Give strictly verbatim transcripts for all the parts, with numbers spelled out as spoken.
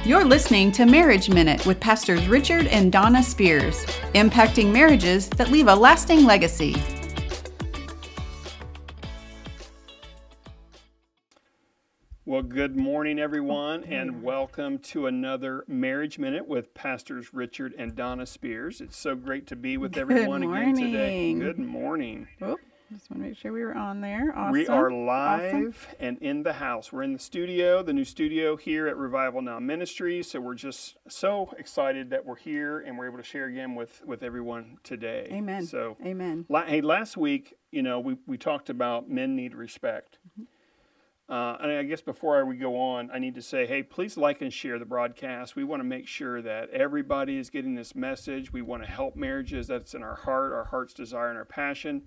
You're listening to Marriage Minute with Pastors Richard and Donna Spears, impacting marriages that leave a lasting legacy. Well, good morning, everyone, and welcome to another Marriage Minute with Pastors Richard and Donna Spears. It's so great to be with everyone again today. Good morning. Oh, just want to make sure we were on there. Awesome. We are live Awesome. and in the house. We're in the studio, the new studio here at Revival Now Ministries. So we're just so excited that we're here and we're able to share again with, with everyone today. Amen. So, Amen. La- hey, last week, you know, we, we talked about men need respect. Mm-hmm. Uh, and I guess before we go on, I need to say, hey, please like and share the broadcast. We want to make sure that everybody is getting this message. We want to help marriages. That's in our heart. Our heart's desire and our passion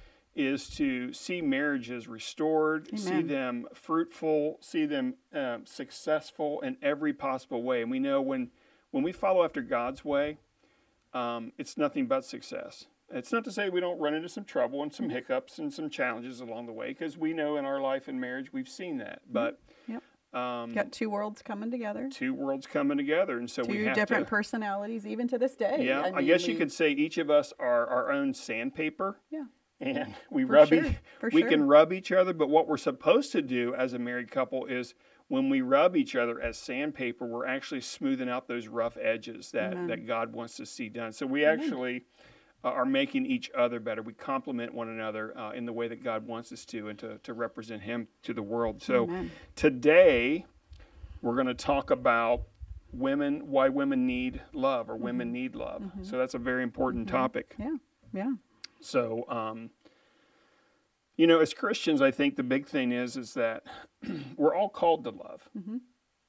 is to see marriages restored, Amen. see them fruitful, see them um, successful in every possible way. And we know when, when we follow after God's way, um, it's nothing but success. It's not to say we don't run into some trouble and some hiccups and some challenges along the way, because we know in our life and marriage we've seen that. But Yep. um, Got two worlds coming together. two worlds coming together, and so Two we have different to, personalities, even to this day. Yeah, I, mean, guess you we- could say each of us are our own sandpaper. Yeah. And we For rub sure, each, for we sure. can rub each other, but what we're supposed to do as a married couple is when we rub each other as sandpaper, we're actually smoothing out those rough edges that, Amen. that God wants to see done. So we Amen. actually uh, are making each other better. We complement one another uh, in the way that God wants us to, and to, to represent Him to the world. So Amen. today we're going to talk about women, why women need love, or Mm-hmm. women need love. Mm-hmm. So that's a very important Mm-hmm. topic. Yeah. Yeah. So, um, you know, as Christians, I think the big thing is is that we're all called to love. Mm-hmm.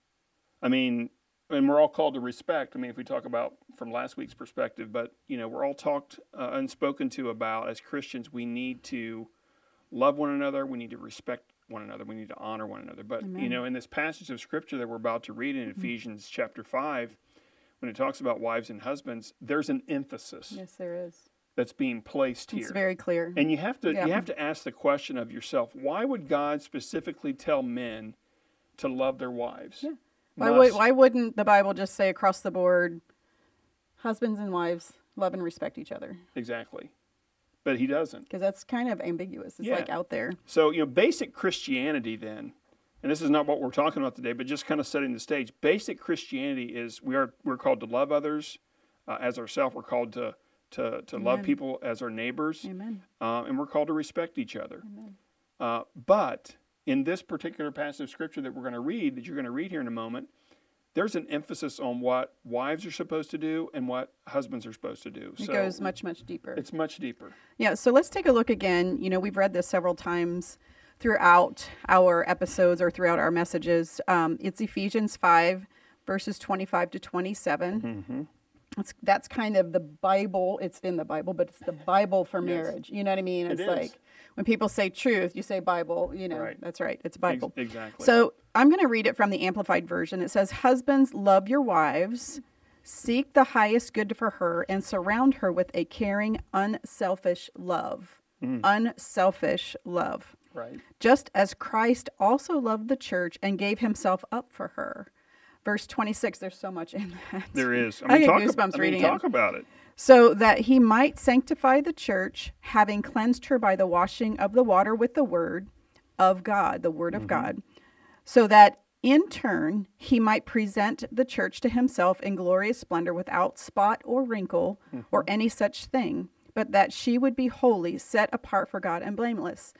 I mean, and we're all called to respect. I mean, if we talk about from last week's perspective, but, you know, we're all talked uh, and spoken to about as Christians, we need to love one another. We need to respect one another. We need to honor one another. But, Amen. you know, in this passage of Scripture that we're about to read in Mm-hmm. Ephesians chapter five, when it talks about wives and husbands, there's an emphasis Yes, there is. that's being placed here. It's very clear. And you have to Yeah. you have to ask the question of yourself, why would God specifically tell men to love their wives? Yeah. Why Must. would why wouldn't the Bible just say across the board, husbands and wives love and respect each other? Exactly. But he doesn't. Because that's kind of ambiguous. It's Yeah. like out there. So, you know, basic Christianity then, and this is not what we're talking about today, but just kind of setting the stage. Basic Christianity is we are we're called to love others uh, as ourselves. We're called to to, to love Amen. people as our neighbors. Amen. Uh, and we're called to respect each other. Amen. Uh, but in this particular passage of Scripture that we're going to read, that you're going to read here in a moment, there's an emphasis on what wives are supposed to do and what husbands are supposed to do. It So goes much, much deeper. It's much deeper. Yeah, so let's take a look again. You know, we've read this several times throughout our episodes or throughout our messages. Um, it's Ephesians five, verses twenty-five to twenty-seven. Mm-hmm. It's, that's kind of the Bible. It's in the Bible, but it's the Bible for Yes. marriage. You know what I mean? It It's is. like when people say truth, you say Bible. You know, Right. that's right. It's Bible. Ex- exactly. So I'm going to read it from the Amplified Version. It says, "Husbands, love your wives, seek the highest good for her, and surround her with a caring, unselfish love." Mm. Unselfish love. Right. Just as Christ also loved the church and gave himself up for her. Verse twenty-six, there's so much in that. There is. I get talk, goosebumps I mean, reading talk it. about it. So that he might sanctify the church, having cleansed her by the washing of the water with the word of God, the word of Mm-hmm. God, so that in turn he might present the church to himself in glorious splendor without spot or wrinkle Mm-hmm. or any such thing, but that she would be holy, set apart for God and blameless.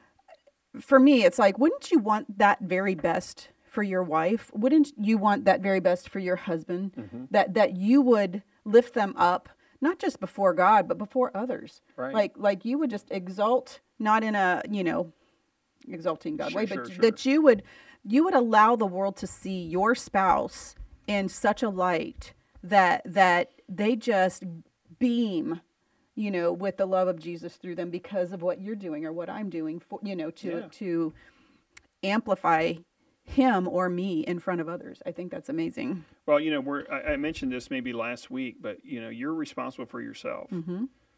For me, it's like, wouldn't you want that very best for your wife? Wouldn't you want that very best for your husband? Mm-hmm. That that you would lift them up, not just before God, but before others. Right. Like like you would just exalt, not in a, you know, exalting God Sure, way, sure, but sure. that you would you would allow the world to see your spouse in such a light that that they just beam, you know, with the love of Jesus through them because of what you're doing or what I'm doing for, you know, to Yeah. to amplify him or me in front of others. I think that's amazing. Well, you know, we're, I, I mentioned this maybe last week, but, you know, you're responsible for yourself. Mm-hmm.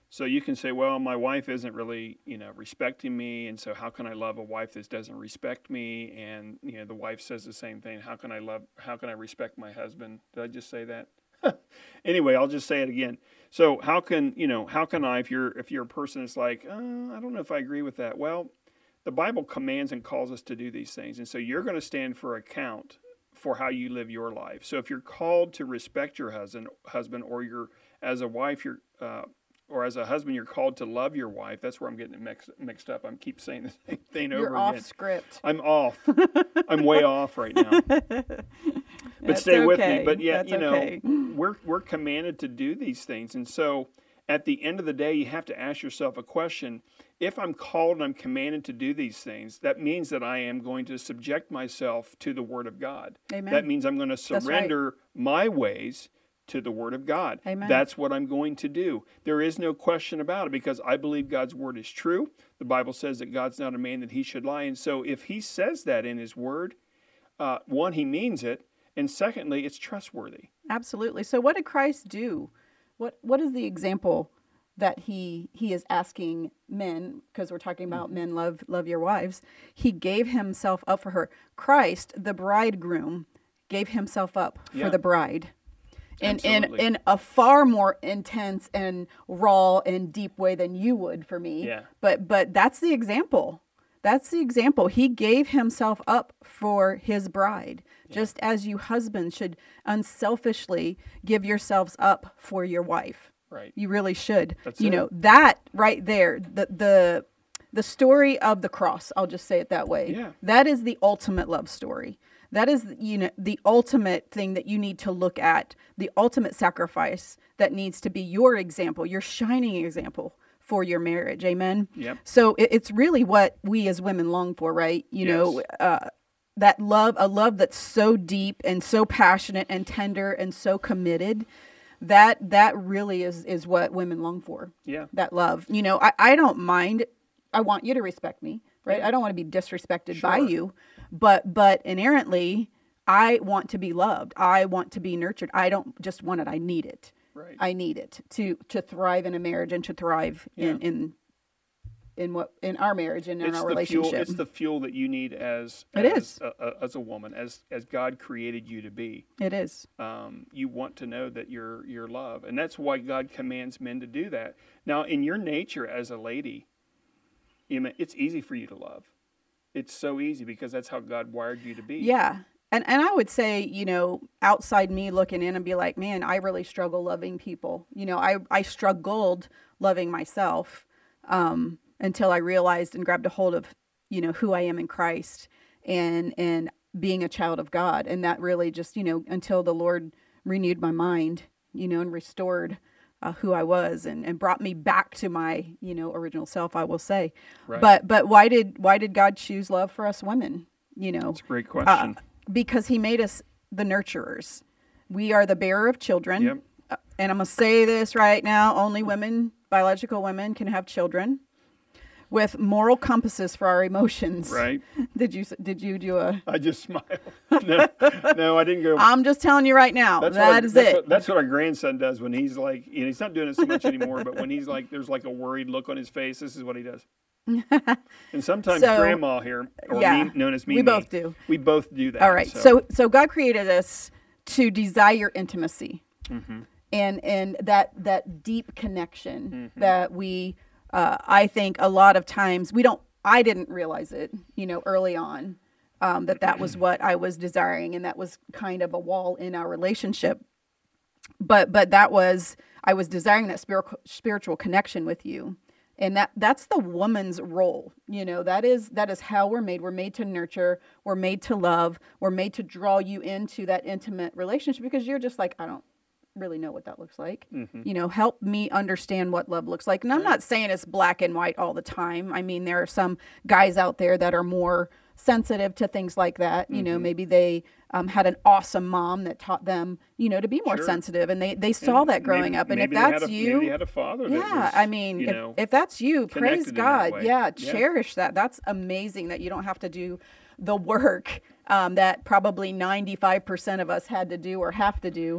So you can say, well, my wife isn't really, you know, respecting me, and so how can I love a wife that doesn't respect me? And you know, the wife says the same thing. How can I love? How can I respect my husband? Did I just say that? Anyway, I'll just say it again. So how can you know? How can I? If you're if you're a person that's like, uh, I don't know if I agree with that. Well, the Bible commands and calls us to do these things, and so you're going to stand for account for how you live your life. So if you're called to respect your husband, husband, or you're as a wife, you're uh, or as a husband, you're called to love your wife. That's where I'm getting it mixed, mixed up. I keep saying the same thing over You're again. off script. I'm off. I'm way off right now. But That's stay with okay. me. But yeah, That's you know, okay. we're we're commanded to do these things, and so at the end of the day, you have to ask yourself a question. If I'm called and I'm commanded to do these things, that means that I am going to subject myself to the Word of God. Amen. That means I'm going to That's right. surrender my ways to the Word of God. Amen. That's what I'm going to do. There is no question about it because I believe God's Word is true. The Bible says that God's not a man that he should lie. And so if he says that in his Word, uh, one, he means it. And secondly, it's trustworthy. Absolutely. So what did Christ do? What What is the example that he he is asking men, because we're talking about men love love your wives? He gave himself up for her. Christ, the bridegroom, gave himself up for Yeah. the bride. In, in Absolutely. in a far more intense and raw and deep way than you would for me. Yeah. But but that's the example. That's the example. He gave himself up for his bride, just as you husbands should unselfishly give yourselves up for your wife. Right. You really should. That's you it. know, that right there, the the the story of the cross, I'll just say it that way. Yeah. That is the ultimate love story. That is, you know, the ultimate thing that you need to look at, the ultimate sacrifice that needs to be your example, your shining example for your marriage. Amen. Yep. So it, it's really what we as women long for, right? You know, Yes. uh, that love, a love that's so deep and so passionate and tender and so committed. That that really is is what women long for. Yeah. That love. You know, I, I don't mind. I want you to respect me, right? Yeah. I don't want to be disrespected by Sure. you, but but inherently, I want to be loved. I want to be nurtured. I don't just want it. I need it. Right. I need it to to thrive in a marriage and to thrive in Yeah. in in what in our marriage and in It's our the fuel. relationship. It's the fuel that you need as It as is. A, a, as a woman, as as God created you to be. It is. Um, you want to know that you're you're loved, and that's why God commands men to do that. Now, in your nature as a lady, you know, it's easy for you to love. It's so easy because that's how God wired you to be. Yeah. And and I would say, you know, outside me looking in and be like, man, I really struggle loving people. You know, I, I struggled loving myself um, until I realized and grabbed a hold of, you know, who I am in Christ and and being a child of God. And that really just, you know, until the Lord renewed my mind, you know, and restored uh, who I was and, and brought me back to my, you know, original self, I will say. Right. But but why did why did God choose love for us women? You know, That's a great question. uh, because he made us the nurturers. We are the bearer of children. Yep. Uh, and I'm going to say this right now. Only women, biological women, can have children with moral compasses for our emotions. Right. Did you Did you do a... I just smiled. No, no, I didn't go. I'm just telling you right now. That's That what our, is that's it. What, that's what our grandson does when he's like, you know, he's not doing it so much anymore, but when he's like, there's like a worried look on his face, this is what he does. And sometimes So, grandma here, or yeah, me, known as Mimi, we both do. We both do that. All right. So so God created us to desire intimacy, Mm-hmm. and and that that deep connection Mm-hmm. that we, uh, I think, a lot of times we don't. I didn't realize it, you know, early on, um, that that was what I was desiring, and that was kind of a wall in our relationship. But but that was I was desiring that spiritual spiritual connection with you. And that that's the woman's role. You know, that is that is how we're made. We're made to nurture. We're made to love. We're made to draw you into that intimate relationship because you're just like, I don't really know what that looks like. Mm-hmm. You know, help me understand what love looks like. And I'm not saying it's black and white all the time. I mean, there are some guys out there that are more sensitive to things like that. You know, Mhm. maybe they um, had an awesome mom that taught them, you know, to be more Sure. sensitive, and they they saw And that growing maybe- up. And if maybe they had that's a- you, maybe they had a father. That yeah, was, I mean, you if, know, if that's you, praise connected in that God. way. Yeah, Yeah. cherish that. That's amazing that you don't have to do the work um, that probably ninety-five percent of us had to do or have to do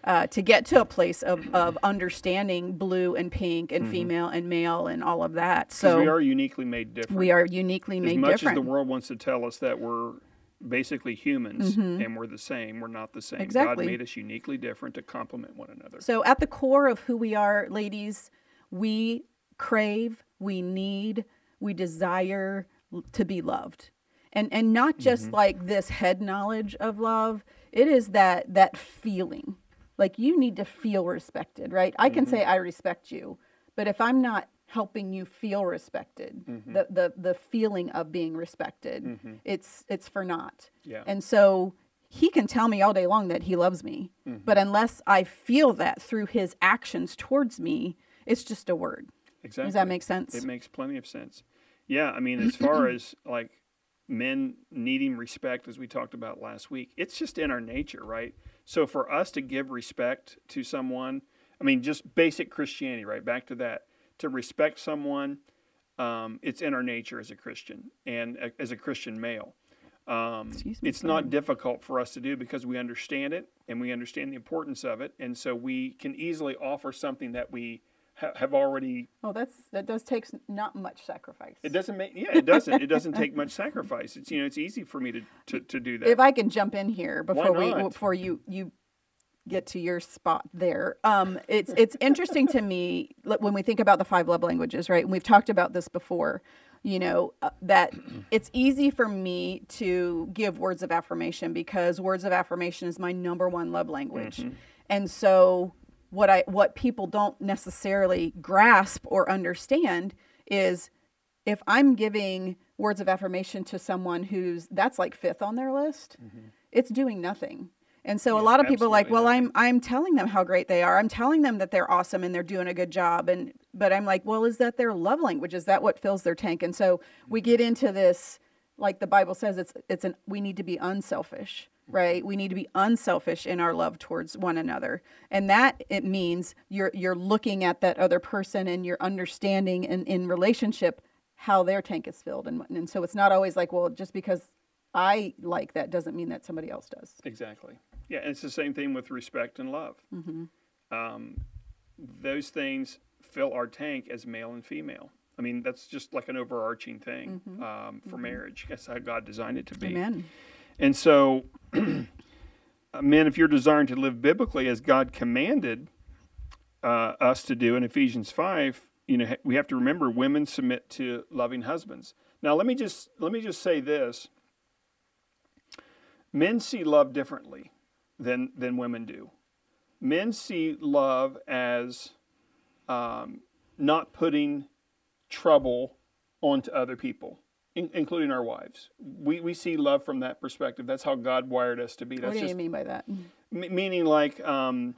uh, to get to a place of, of understanding blue and pink and Mhm. female and male and all of that. 'Cause So we are uniquely made different. we are uniquely As made much different. as the world wants to tell us that we're basically humans Mhm. and we're the same, we're not the same. Exactly. God made us uniquely different to complement one another. So at the core of who we are, ladies, we crave, we need, we desire l- to be loved. And and not just Mhm. like this head knowledge of love, it is that that feeling. Like you need to feel respected, right? I can Mhm. say I respect you, but if I'm not helping you feel respected, Mhm. the the the feeling of being respected, Mhm. it's it's for naught. Yeah. And so he can tell me all day long that he loves me, Mhm. but unless I feel that through his actions towards me, it's just a word. Exactly. Does that make sense? It makes plenty of sense. Yeah, I mean, as far as like men needing respect, as we talked about last week, it's just in our nature, right? So for us to give respect to someone, I mean, just basic Christianity, right? Back to that. To respect someone, um, it's in our nature as a Christian and a, as a Christian male. Um, Excuse me, it's not sorry. difficult for us to do because we understand it and we understand the importance of it. And so we can easily offer something that we ha- have already. Oh, that's that does take s- not much sacrifice. It doesn't make, yeah, it doesn't. It doesn't take much sacrifice. It's, you know, it's easy for me to, to, to do that. If I can jump in here before we not? before you you get to your spot there, um, it's it's interesting to me like, when we think about the five love languages, right? And we've talked about this before. You know uh, that it's easy for me to give words of affirmation because words of affirmation is my number one love language, Mhm. and so what I what people don't necessarily grasp or understand is if I'm giving words of affirmation to someone who's that's like fifth on their list, it's doing nothing. And so a Yeah, lot of people are like, absolutely well, nothing. I'm I'm telling them how great they are. I'm telling them that they're awesome and they're doing a good job. And but I'm like, well, is that their love language? Is that what fills their tank? And so we get into this, like the Bible says, it's it's an we need to be unselfish, right? We need to be unselfish in our love towards one another. And that it means you're you're looking at that other person and you're understanding in, in relationship how their tank is filled. And and so it's not always like, well, just because I like that doesn't mean that somebody else does. Exactly. Yeah, and it's the same thing with respect and love. Mm-hmm. Um, those things fill our tank as male and female. I mean, that's just like an overarching thing Mhm. um, for Mhm. marriage. That's how God designed it to be. Amen. And so, uh, men, if you're desiring to live biblically as God commanded uh, us to do in Ephesians five, you know, ha- we have to remember women submit to loving husbands. Now, let me just let me just say this: men see love differently than than women do. Men see love as um, not putting trouble onto other people, in, including our wives. We we see love from that perspective. That's how God wired us to be. That's What do just you mean by that? m- meaning like um,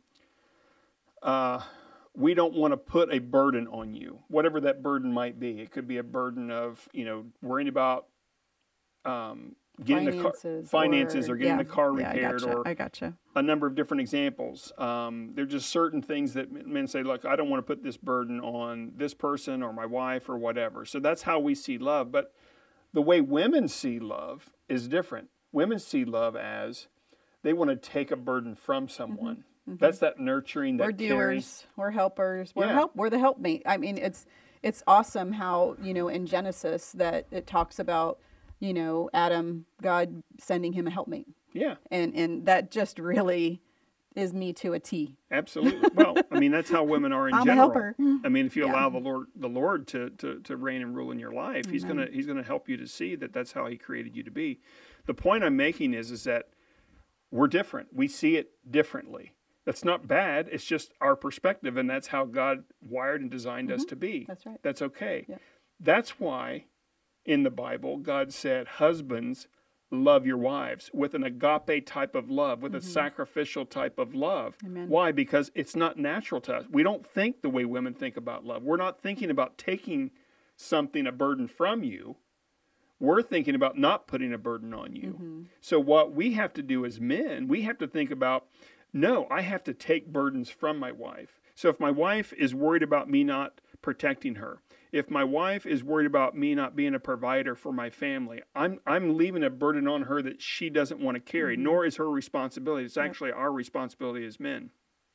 uh, we don't want to put a burden on you, whatever that burden might be. It could be a burden of you know worrying about um, getting the car Finances, finances or, getting yeah, the car yeah, I repaired gotcha. or I gotcha. a number of different examples. Um, there are just certain things that men say, look, I don't want to put this burden on this person or my wife or whatever. So that's how we see love. But the way women see love is different. Women see love as they want to take a burden from someone. Mm-hmm. That's that nurturing, that We're caring. doers. We're helpers. We're Yeah. help. We're the helpmate. I mean, it's it's awesome how you know in Genesis that it talks about you know Adam, God sending him a helpmate, Yeah, and and that just really is me to a T. absolutely. Well, I mean, that's how women are in I'm a general. helper. I mean, if you Yeah. allow the Lord, the Lord to, to, to reign and rule in your life, He's Amen. gonna He's gonna help you to see that that's how He created you to be. The point I'm making is is that we're different. We see it differently. That's not bad. It's just our perspective, and that's how God wired and designed us to be. That's right. That's okay. Yeah. That's why in the Bible God said, "Husbands, love your wives," with an agape type of love, with a sacrificial type of love. Amen. Why? Because it's not natural to us. We don't think the way women think about love. We're not thinking about taking something, a burden from you. We're thinking about not putting a burden on you. Mm-hmm. So what we have to do as men, we have to think about, no, I have to take burdens from my wife. So if my wife is worried about me not protecting her, if my wife is worried about me not being a provider for my family, I'm I'm leaving a burden on her that she doesn't want to carry, Mhm. nor is her responsibility. It's Yep. actually our responsibility as men.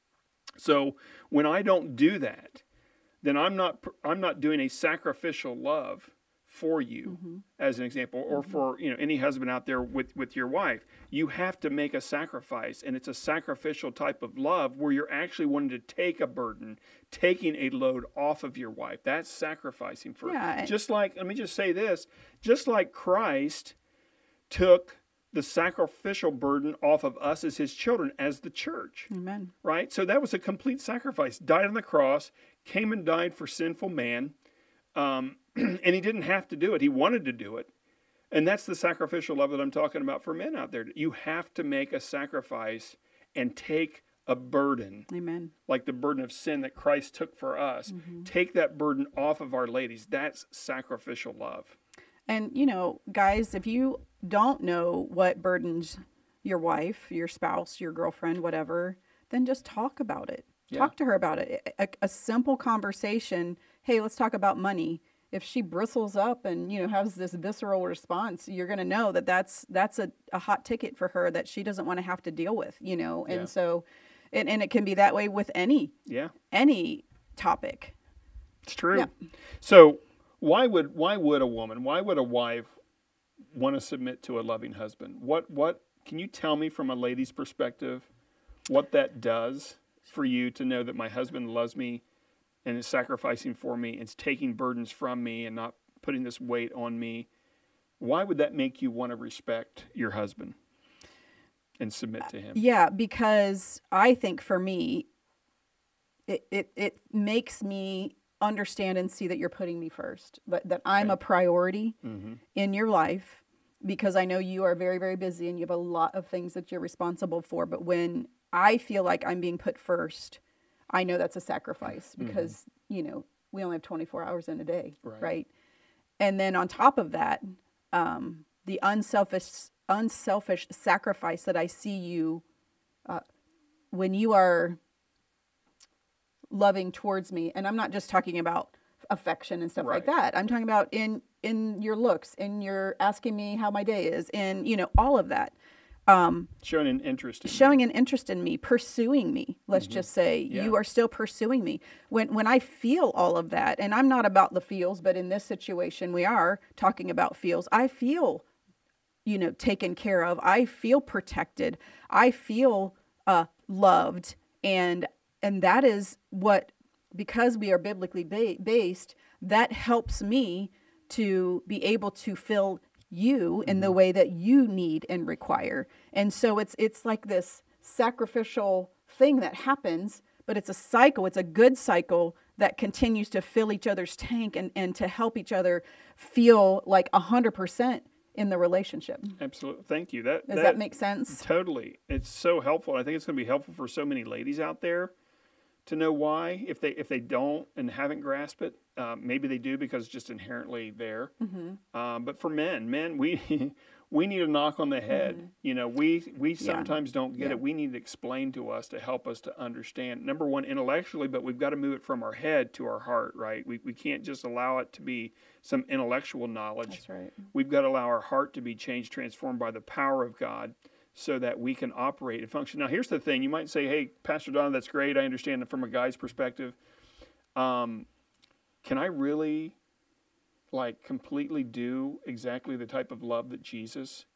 So when I don't do that, then I'm not pr- I'm not doing a sacrificial love for you, Mm-hmm. as an example, or Mm-hmm. for, you know, any husband out there with with your wife. You have to make a sacrifice, and it's a sacrificial type of love where you're actually wanting to take a burden, taking a load off of your wife. That's sacrificing for her. Yeah. and- Just like, let me just say this, just like Christ took the sacrificial burden off of us as his children, as the church, Amen. right? So that was a complete sacrifice. Died on the cross, came and died for sinful man, um, and he didn't have to do it. He wanted to do it. And that's the sacrificial love that I'm talking about for men out there. You have to make a sacrifice and take a burden, Amen. like the burden of sin that Christ took for us. Mm-hmm. Take that burden off of our ladies. That's sacrificial love. And, you know, guys, if you don't know what burdens your wife, your spouse, your girlfriend, whatever, then just talk about it. Yeah. Talk to her about it. A, a simple conversation. Hey, let's talk about money. If she bristles up and, you know, has this visceral response, you're going to know that that's that's a, a hot ticket for her that she doesn't want to have to deal with, you know. And Yeah. so, and, and it can be that way with any Yeah. any topic. It's true. Yeah. So why would why would a woman, why would a wife want to submit to a loving husband? What what can you tell me from a lady's perspective what that does for you to know that my husband loves me and is sacrificing for me and is taking burdens from me and not putting this weight on me? Why would that make you want to respect your husband and submit to him? Yeah, because I think for me, it, it, it makes me understand and see that you're putting me first, that, that I'm a priority Mm-hmm. in your life, because I know you are very, very busy and you have a lot of things that you're responsible for. But when I feel like I'm being put first, I know that's a sacrifice because, you know, we only have twenty-four hours in a day, Right. right? And then on top of that, um, the unselfish, unselfish sacrifice that I see you uh, when you are loving towards me, and I'm not just talking about affection and stuff like Right. that. I'm talking about in in your looks, in your asking me how my day is, in, you know, all of that. Um, Showing an interest in you. showing an interest in me, pursuing me. Let's just say Yeah. you are still pursuing me. When when I feel all of that, and I'm not about the feels, but in this situation we are talking about feels. I feel, you know, taken care of. I feel protected. I feel uh, loved, and and that is what, because we are biblically ba- based, that helps me to be able to fill you in the way that you need and require. And so it's it's like this sacrificial thing that happens, but it's a cycle. It's a good cycle that continues to fill each other's tank and, and to help each other feel like one hundred percent in the relationship. Absolutely. Thank you. That Does that, make sense? Totally. It's so helpful. I think it's going to be helpful for so many ladies out there to know why. If they if they don't and haven't grasped it, uh, maybe they do because it's just inherently there. Mm-hmm. Um, but for men, men, we we need a knock on the head. Mm-hmm. You know, we we Yeah. sometimes don't get Yeah. it. We need it explained to us to help us to understand. Number one, intellectually, but we've got to move it from our head to our heart. Right? We we can't just allow it to be some intellectual knowledge. That's right. We've got to allow our heart to be changed, transformed by the power of God, so that we can operate and function. Now, here's the thing. You might say, hey, Pastor Don, that's great. I understand it from a guy's perspective. Um, can I really, like, completely do exactly the type of love that Jesus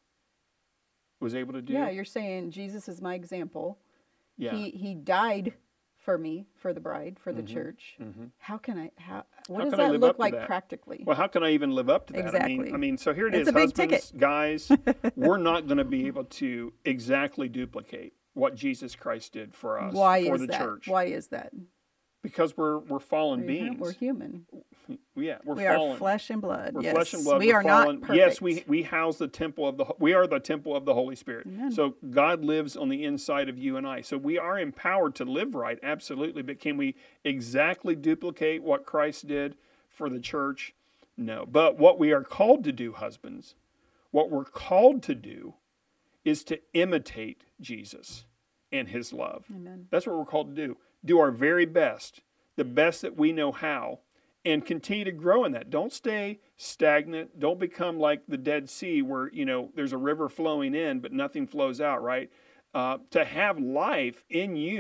was able to do? Yeah, you're saying Jesus is my example. Yeah. He he died for me, for the bride, for the Mhm. church. Mhm. How can I? How? What How does can I that live look up to like that? practically? Well, how can I even live up to that? I mean, Exactly. I mean, so here it It's is, a big husbands, guys, we're not going to be able to exactly duplicate what Jesus Christ did for us, Why for is the that? church. Why is that? Because we're we're fallen We're, beings. we're human. Yeah, we're we fallen. are flesh and blood. We're yes. flesh and blood. We we're are fallen. not perfect. Yes, we we house the temple of the. We are the temple of the Holy Spirit. Amen. So God lives on the inside of you and I. So we are empowered to live right, absolutely. But can we exactly duplicate what Christ did for the church? No. But what we are called to do, husbands, what we're called to do, is to imitate Jesus and His love. Amen. That's what we're called to do. Do our very best, the best that we know how, and continue to grow in that. Don't stay stagnant. Don't become like the Dead Sea where, you know, there's a river flowing in, but nothing flows out, right? Uh, to have life in you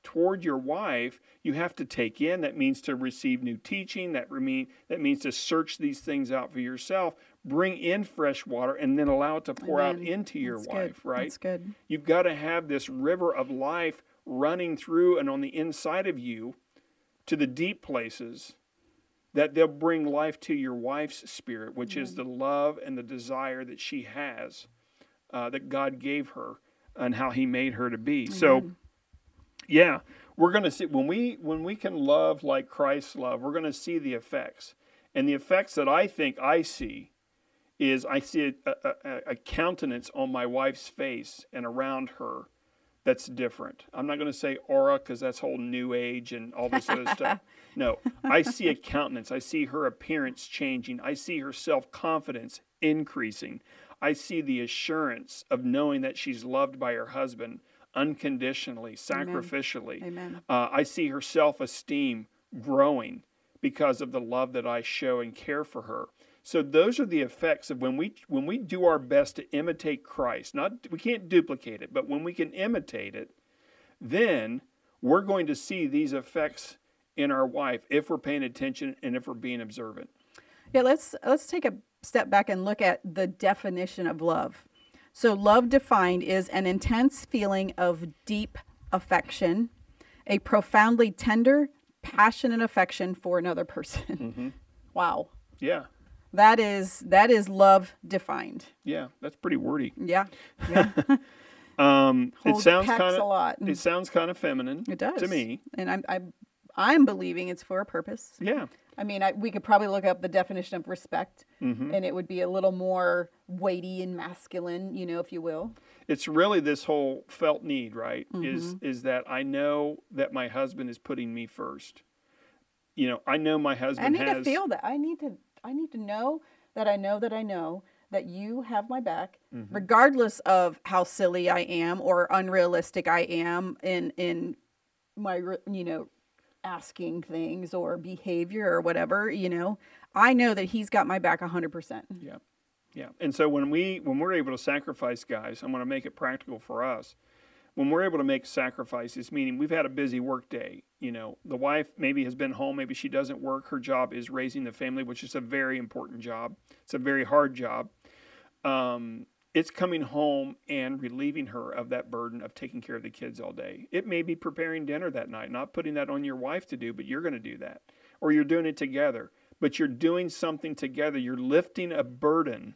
toward your wife, you have to take in. That means to receive new teaching. That, mean, that means to search these things out for yourself, bring in fresh water, and then allow it to pour Amen. out into your That's wife, good. right? That's good. You've got to have this river of life running through and on the inside of you to the deep places that they'll bring life to your wife's spirit, which Amen. Is the love and the desire that she has, uh, that God gave her and how he made her to be. Amen. So, yeah, we're going to see, when we, when we can love like Christ loved, we're going to see the effects. And the effects that I think I see is I see a, a, a countenance on my wife's face and around her that's different. I'm not going to say aura because that's whole new age and all this other stuff. No, I see a countenance. I see her appearance changing. I see her self-confidence increasing. I see the assurance of knowing that she's loved by her husband unconditionally, sacrificially. Amen. Amen. Uh, I see her self-esteem growing because of the love that I show and care for her. So those are the effects of when we when we do our best to imitate Christ. Not we can't duplicate it, but when we can imitate it, then we're going to see these effects in our wife if we're paying attention and if we're being observant. Yeah, let's let's take a step back and look at the definition of love. So love defined is an intense feeling of deep affection, a profoundly tender, passionate affection for another person. Mm-hmm. Wow. Yeah. That is that is love defined. Yeah, that's pretty wordy. Yeah, yeah. um, it Holds sounds packs kind a of lot. it sounds kind of feminine. It does to me. and I'm I'm I'm believing it's for a purpose. Yeah. I mean, I, we could probably look up the definition of respect, Mm-hmm. and it would be a little more weighty and masculine, you know, if you will. It's really this whole felt need, right? Is Mm-hmm. is that I know that my husband is putting me first. You know, I know my husband I need has. to feel that. I need to. I need to know that I know that I know that you have my back, Mm-hmm. regardless of how silly I am or unrealistic I am in in my re- you know asking things or behavior or whatever. You know, I know that he's got my back a hundred percent. Yeah, yeah. And so when we when we're able to sacrifice, guys, I'm going to make it practical for us. When we're able to make sacrifices, meaning we've had a busy work day, you know, the wife maybe has been home, maybe she doesn't work. Her job is raising the family, which is a very important job. It's a very hard job. Um, it's coming home and relieving her of that burden of taking care of the kids all day. It may be preparing dinner that night, not putting that on your wife to do, but you're going to do that. Or you're doing it together, but you're doing something together. You're lifting a burden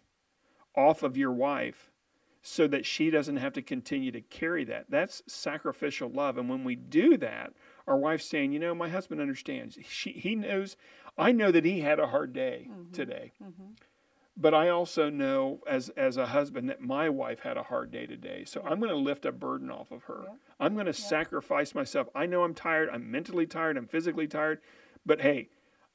off of your wife so that she doesn't have to continue to carry that. That's sacrificial love. And when we do that, our wife's saying, you know, my husband understands. She, he knows, I know that he had a hard day mm-hmm. today. Mm-hmm. But I also know as, as a husband that my wife had a hard day today. So I'm going to lift a burden off of her. Yeah. I'm going to yeah. sacrifice myself. I know I'm tired. I'm mentally tired. I'm physically tired. But hey,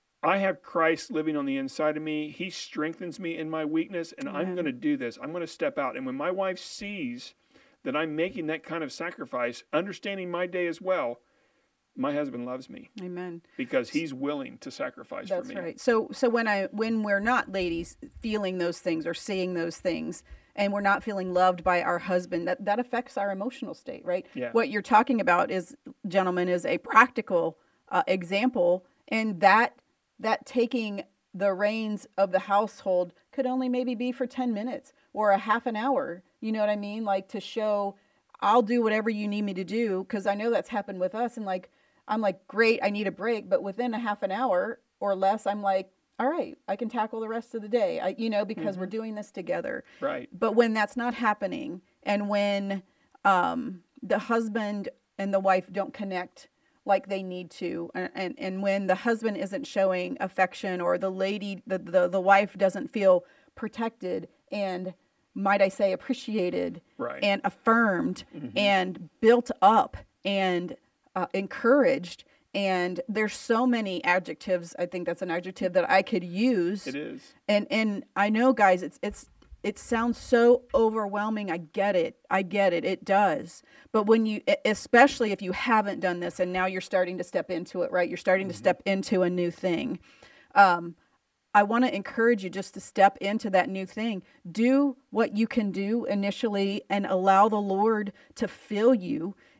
I have Christ living on the inside of me. He strengthens me in my weakness, and Amen. I'm going to do this. I'm going to step out. And when my wife sees that I'm making that kind of sacrifice, understanding my day as well, my husband loves me. Amen. Because he's willing to sacrifice That's for me. That's right. So so when I when we're not ladies feeling those things or seeing those things, and we're not feeling loved by our husband, that, that affects our emotional state, right? Yeah. What you're talking about is, gentlemen, is a practical uh, example, and that that taking the reins of the household could only maybe be for ten minutes or a half an hour. You know what I mean? Like to show, I'll do whatever you need me to do, because I know that's happened with us. And like, I'm like, great, I need a break. But within a half an hour or less, I'm like, all right, I can tackle the rest of the day, I, you know, because mm-hmm. we're doing this together. Right. But when that's not happening, and when um, the husband and the wife don't connect like they need to, and, and and when the husband isn't showing affection, or the lady, the, the, the wife doesn't feel protected and, might I say, appreciated right. and affirmed mm-hmm. and built up and uh, encouraged. And there's so many adjectives. I think that's an adjective that I could use. It is. And and I know, guys, it's it's it sounds so overwhelming. I get it. I get it. It does. But when you, especially if you haven't done this and now you're starting to step into it, right? You're starting mm-hmm. to step into a new thing. Um, I want to encourage you just to step into that new thing. Do what you can do initially and allow the Lord to fill you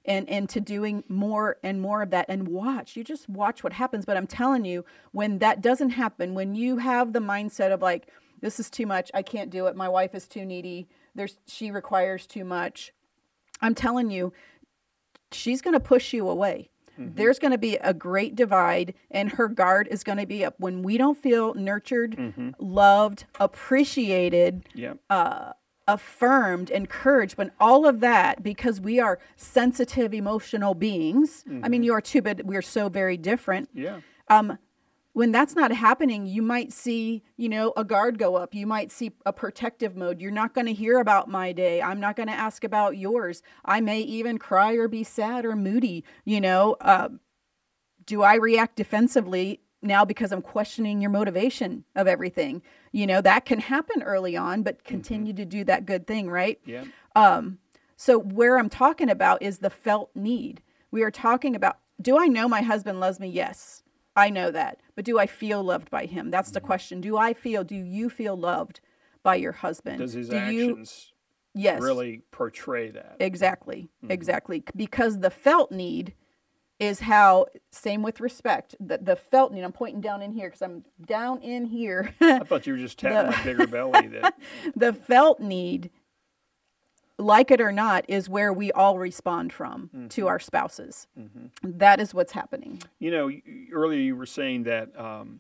and into doing more and more of that, and watch. You just watch what happens. But I'm telling you, when that doesn't happen, when you have the mindset of like, this is too much, I can't do it, my wife is too needy, there's she requires too much, I'm telling you, she's going to push you away. Mm-hmm. There's going to be a great divide, and her guard is going to be up. When we don't feel nurtured, mm-hmm. loved, appreciated, yep. uh, affirmed, encouraged, when all of that, because we are sensitive, emotional beings. Mm-hmm. I mean, you are too, but we're so very different. Yeah. Um, when that's not happening, you might see, you know, a guard go up. You might see a protective mode. You're not going to hear about my day. I'm not going to ask about yours. I may even cry or be sad or moody. You know, uh, do I react defensively now because I'm questioning your motivation of everything? You know, that can happen early on, but continue mm-hmm. to do that good thing, right? Yeah. Um, so where I'm talking about is the felt need. We are talking about, do I know my husband loves me? Yes. I know that, but do I feel loved by him? That's the question. Do I feel, do you feel loved by your husband? Does his do actions you, yes, really portray that? Exactly, mm-hmm. exactly. Because the felt need is how, same with respect, the, the felt need, I'm pointing down in here because I'm down in here. I thought you were just tapping the, my bigger belly. That... The felt need, like it or not, is where we all respond from mm-hmm. to our spouses. Mm-hmm. That is what's happening. You know, earlier you were saying that, um,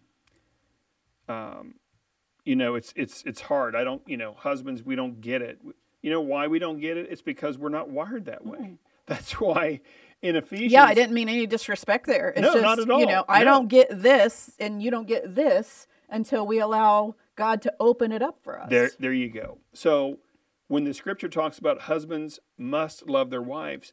um, you know, it's it's it's hard. I don't, you know, husbands, we don't get it. You know why we don't get it? It's because we're not wired that way. Mm-hmm. That's why in Ephesians. Yeah, I didn't mean any disrespect there. It's no, just, not at all. You know, I no. don't get this, and you don't get this until we allow God to open it up for us. There, there you go. So, when the scripture talks about husbands must love their wives,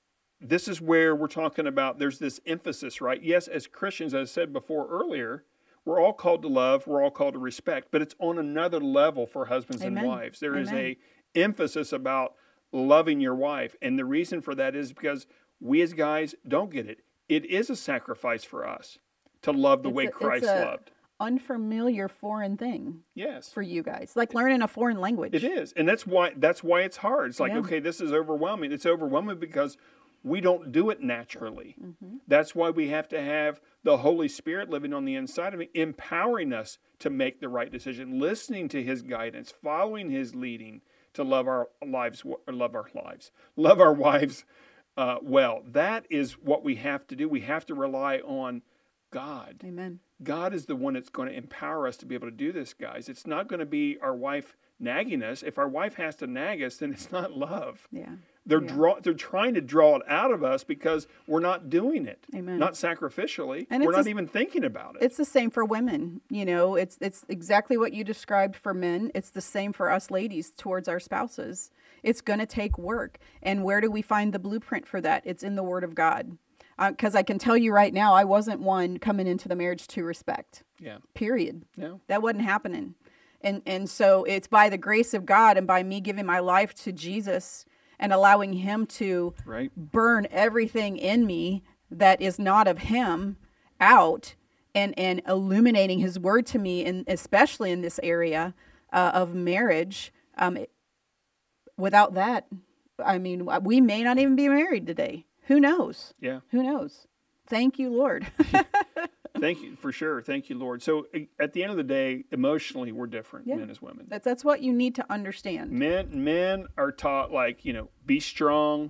this is where we're talking about there's this emphasis, right? Yes, as Christians, as I said before earlier, we're all called to love, we're all called to respect, but it's on another level for husbands Amen. and wives. There Amen. is a emphasis about loving your wife, and the reason for that is because we as guys don't get it. It is a sacrifice for us to love the it's way a, Christ it's a, loved. Unfamiliar foreign thing. Yes. For you guys. Like learning a foreign language. It is. And that's why that's why it's hard. It's like, yeah. okay, this is overwhelming. It's overwhelming because we don't do it naturally. Mm-hmm. That's why we have to have the Holy Spirit living on the inside of me, empowering us to make the right decision, listening to his guidance, following his leading to love our lives, or love our lives, love our wives uh, well. That is what we have to do. We have to rely on God. Amen. God is the one that's going to empower us to be able to do this, guys. It's not going to be our wife nagging us. If our wife has to nag us, then it's not love. Yeah. They're yeah. draw. They're trying to draw it out of us because we're not doing it. Amen. Not sacrificially. And we're not a, even thinking about it. It's the same for women. You know, it's it's exactly what you described for men. It's the same for us ladies towards our spouses. It's going to take work. And where do we find the blueprint for that? It's in the Word of God. Because uh, I can tell you right now, I wasn't one coming into the marriage to respect. Yeah. Period. No. That wasn't happening. And and so it's by the grace of God and by me giving my life to Jesus and allowing him to right. burn everything in me that is not of him out and, and illuminating his word to me, and especially in this area uh, of marriage. Um, without that, I mean, we may not even be married today. Who knows? Yeah. Who knows? Thank you, Lord. Thank you, for sure. Thank you, Lord. So at the end of the day, emotionally, we're different, yeah. men as women. That's that's what you need to understand. Men men are taught, like, you know, be strong.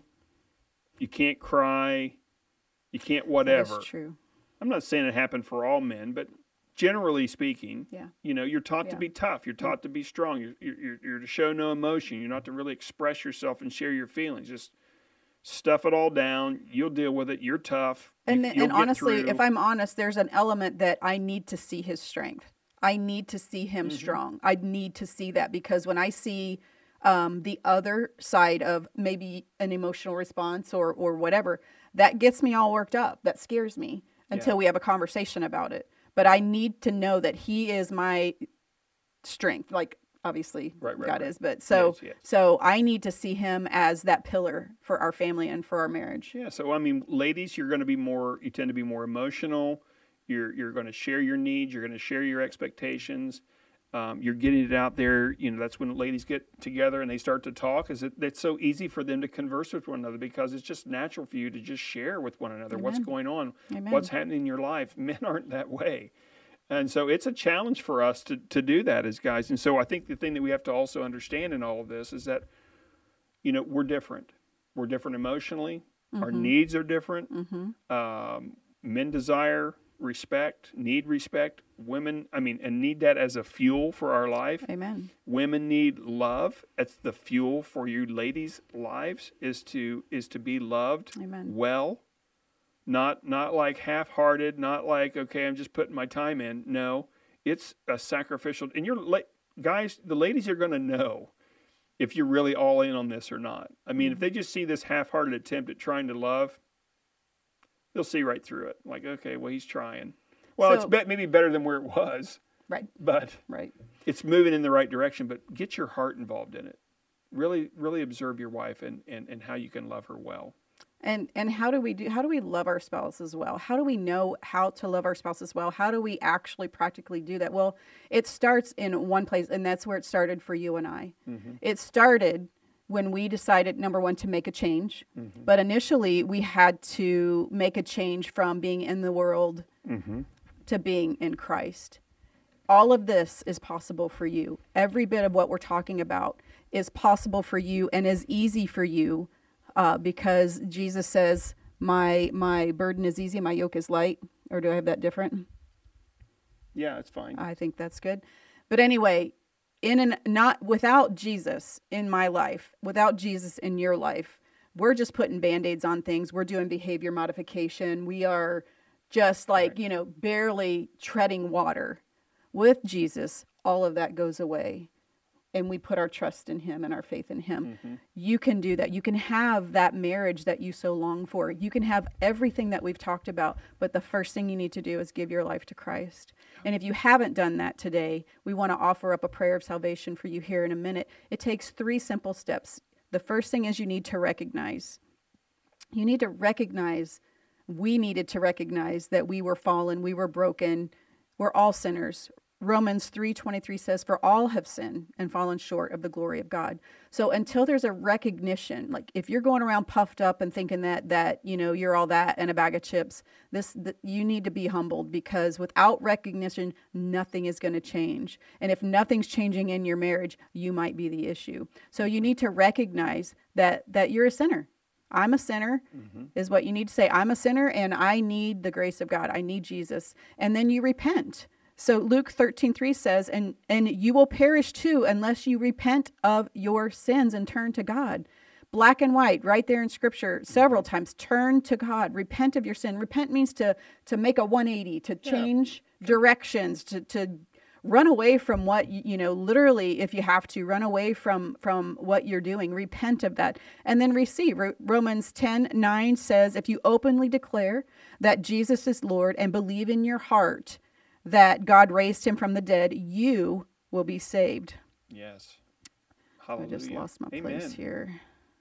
You can't cry. You can't whatever. That's true. I'm not saying it happened for all men, but generally speaking, yeah. you know, you're taught yeah. to be tough. You're taught yeah. to be strong. You're, you're, you're to show no emotion. You're not to really express yourself and share your feelings. Just stuff it all down. You'll deal with it. You're tough. And you, and honestly, if I'm honest, there's an element that I need to see his strength. I need to see him mm-hmm. strong. I need to see that, because when I see um, the other side of maybe an emotional response or or whatever, that gets me all worked up. That scares me until yeah. we have a conversation about it. But I need to know that he is my strength. Like, obviously right, right, God right. is, but so yes, yes. so I need to see him as that pillar for our family and for our marriage. Yeah. So I mean, ladies, you're going to be more. You tend to be more emotional. You're you're going to share your needs. You're going to share your expectations. Um, you're getting it out there. You know, that's when ladies get together and they start to talk. Is it? It's so easy for them to converse with one another because it's just natural for you to just share with one another Amen. what's going on, Amen. what's happening in your life. Men aren't that way. And so it's a challenge for us to, to do that as guys. And so I think the thing that we have to also understand in all of this is that, you know, we're different. We're different emotionally. Mm-hmm. Our needs are different. Mm-hmm. Um, men desire respect, need respect. Women, I mean, and need that as a fuel for our life. Amen. Women need love. That's the fuel for you ladies' lives is to is to be loved. Amen. Well. Not not like half-hearted, not like, okay, I'm just putting my time in. No, it's a sacrificial. And you're la- guys, the ladies are going to know if you're really all in on this or not. I mean, mm-hmm. if they just see this half-hearted attempt at trying to love, they'll see right through it. Like, okay, well, he's trying. Well, so, it's be- maybe better than where it was. Right. But right. it's moving in the right direction. But get your heart involved in it. Really, really observe your wife and, and, and how you can love her well. And and how do we do? How do we love our spouse as well? How do we know how to love our spouse as well? How do we actually practically do that? Well, it starts in one place, and that's where it started for you and I. Mm-hmm. It started when we decided, number one, to make a change. Mm-hmm. But initially, we had to make a change from being in the world mm-hmm. to being in Christ. All of this is possible for you. Every bit of what we're talking about is possible for you and is easy for you. Uh, because Jesus says, my my burden is easy, my yoke is light. Or do I have that different? Yeah, it's fine. I think that's good. But anyway, in an not without Jesus in my life, without Jesus in your life, we're just putting Band-Aids on things. We're doing behavior modification. We are just like, right. you know, barely treading water. With Jesus, all of that goes away. And we put our trust in him and our faith in him. Mm-hmm. You can do that. You can have that marriage that you so long for. You can have everything that we've talked about. But the first thing you need to do is give your life to Christ. And if you haven't done that today, we want to offer up a prayer of salvation for you here in a minute. It takes three simple steps. The first thing is you need to recognize. You need to recognize, we needed to recognize that we were fallen, we were broken, we're all sinners. Romans three twenty-three says, for all have sinned and fallen short of the glory of God. So until there's a recognition, like if you're going around puffed up and thinking that, that you know, you're all that and a bag of chips, this the, you need to be humbled, because without recognition, nothing is going to change. And if nothing's changing in your marriage, you might be the issue. So you need to recognize that that you're a sinner. I'm a sinner mm-hmm. is what you need to say. I'm a sinner and I need the grace of God. I need Jesus. And then you repent. So Luke thirteen three says, and, and you will perish too unless you repent of your sins and turn to God. Black and white, right there in Scripture, several times. Turn to God. Repent of your sin. Repent means to to make a one eighty, to change yeah. directions, to to run away from what, you know, literally, if you have to, run away from, from what you're doing. Repent of that. And then receive. Romans ten nine says, if you openly declare that Jesus is Lord and believe in your heart that God raised him from the dead, you will be saved. Yes. Hallelujah. I just lost my Amen. place here.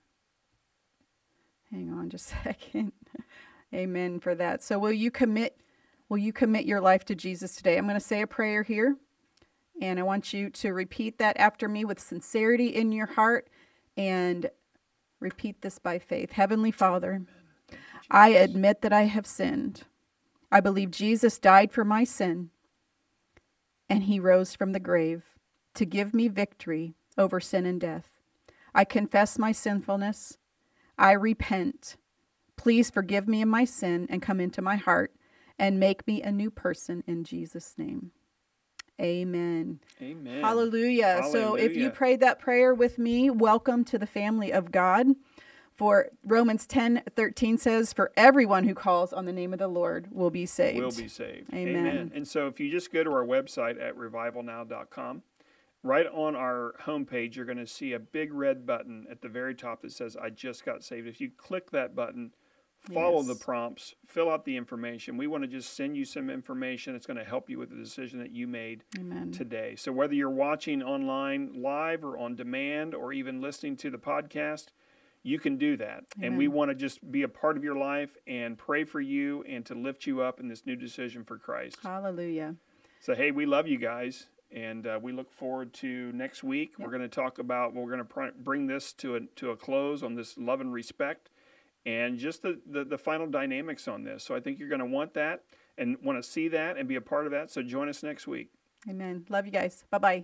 Hang on just a second. Amen for that. So will you commit, will you commit your life to Jesus today? I'm going to say a prayer here, and I want you to repeat that after me with sincerity in your heart, and repeat this by faith. Heavenly Father, you, I admit that I have sinned. I believe Jesus died for my sin, and he rose from the grave to give me victory over sin and death. I confess my sinfulness. I repent. Please forgive me of my sin and come into my heart and make me a new person in Jesus' name. Amen. Amen. Hallelujah. Hallelujah. So if you prayed that prayer with me, welcome to the family of God. For Romans ten thirteen says, for everyone who calls on the name of the Lord will be saved. Will be saved. Amen. Amen. And so if you just go to our website at revival now dot com, right on our homepage, you're going to see a big red button at the very top that says, I just got saved. If you click that button, follow yes. the prompts, fill out the information. We want to just send you some information that's going to help you with the decision that you made Amen. Today. So whether you're watching online live or on demand or even listening to the podcast, you can do that. Amen. And we want to just be a part of your life and pray for you and to lift you up in this new decision for Christ. Hallelujah. So, hey, we love you guys. And uh, we look forward to next week. Yep. We're going to talk about, we're going to pr- bring this to a, to a close on this love and respect and just the, the, the final dynamics on this. So I think you're going to want that and want to see that and be a part of that. So join us next week. Amen. Love you guys. Bye-bye.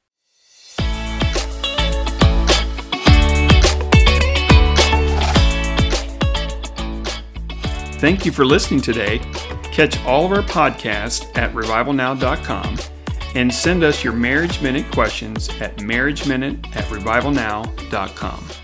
Thank you for listening today. Catch all of our podcasts at revival now dot com and send us your Marriage Minute questions at marriage minute at revival now dot com.